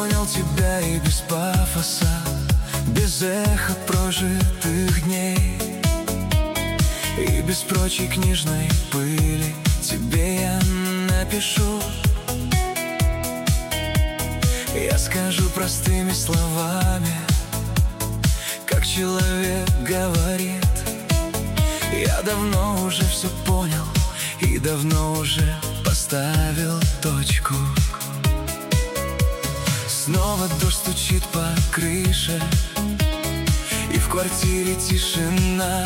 понял тебя и без пафоса, без эха прожитых дней и без прочей книжной пыли тебе я напишу. Я скажу простыми словами, как человек говорит. Я давно уже все понял и давно уже поставил точку. Снова дождь стучит по крыше, и в квартире тишина.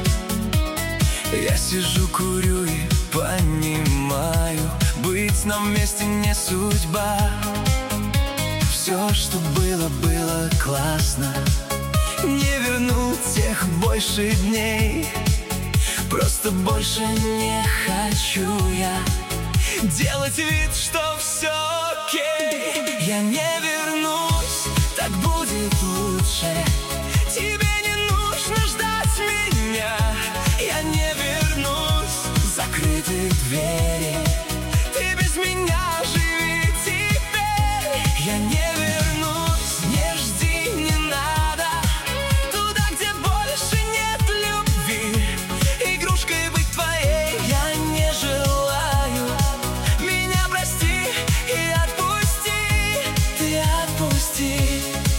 Я сижу, курю и понимаю, быть нам вместе не судьба. Все, что было, было классно, не вернуть тех больше дней. Просто больше не хочу я делать вид, что все окей. Я не вернусь, так будет лучше. Тебе не нужно ждать меня. Я не вернусь, закрыты двери. Ты без меня живи теперь. Я не вернусь, не жди, не надо. Туда, где больше нет любви. Игрушкой быть твоей я не желаю. Меня прости и отпусти. Ты отпусти.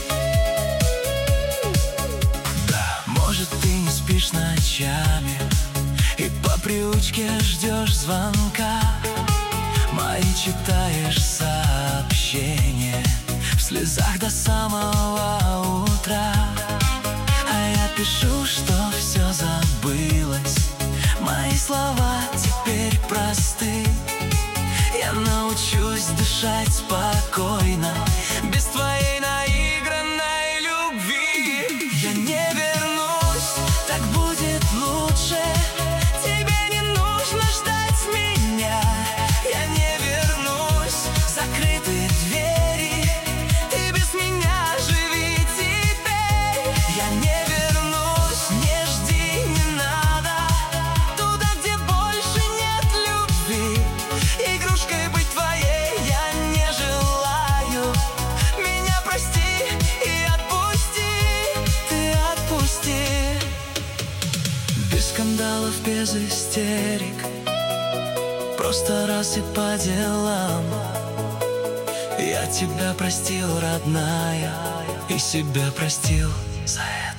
Может, ты не спишь ночами и по привычке ждешь звонка. Мои читаешь сообщения в слезах до самого утра. А я пишу, что все забылось. Мои слова теперь просты. Я научусь дышать спокойно без твоей наигранной любви. Я не вернусь, так будет лучше. Тебе не нужно ждать меня. Я не вернусь, закрыты двери. Ты без меня живи теперь. Я не вернусь, не жди, не надо. Туда, где больше нет любви. Игрушкой быть твоей я не желаю. Меня прости и отпусти. Ты отпусти. Без скандалов, без истерик, просто раз и по делам. Я тебя простил, родная, и себя простил за это.